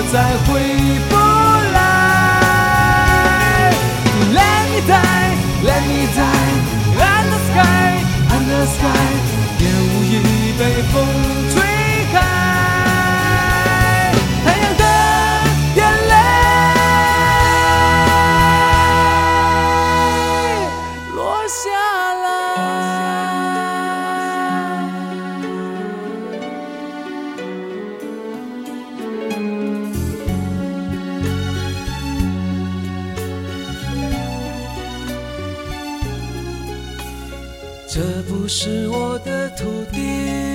再回不来。Let me die, let me die, under the sky, under the sky， 烟雾已被风吹开，太阳的眼泪落下来。这不是我的土地，